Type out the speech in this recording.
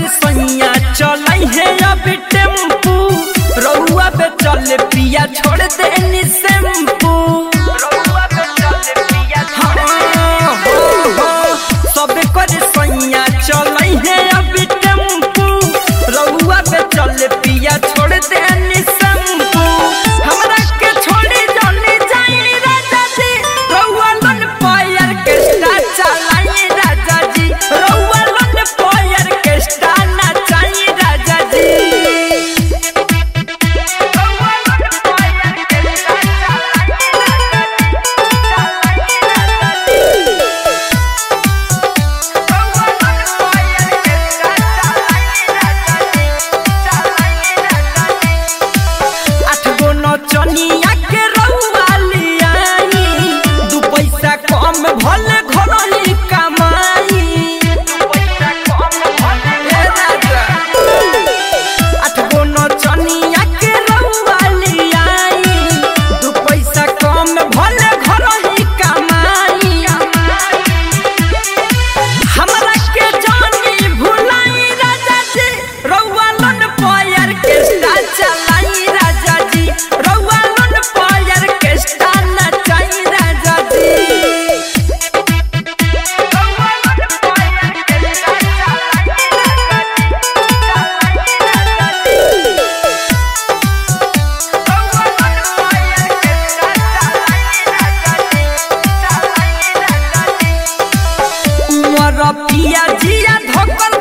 सैया चलै है अभी टेम्पू रउआ पे चले पिया छोड़ देनी शैम्पू सब कर सैया चलै है अभी टेम्पू रउआ पे चले पिया छोड़ देनी शैम्पू हमरा के छोड़ी जानी जाई राजा जी रउआ लन पायर के स्टार चलाई राजा जी रउआ लन पायर के स्टार ना चाही राजा जी चनिया के रउआ लियाई दू पैसा कम भले घरही कमाई आठ गो न चनिया के रउआ लियाई दू पैसा कम भले घरही कमाई हमरा के जानी भुलाई राजा जी रउआ लन पायर के स्टार चलाई राजा जी रउआ लन पायर के स्टार ना चाही राजा जी रउआ लन पायर के स्टार उमर पिया जिया धोकर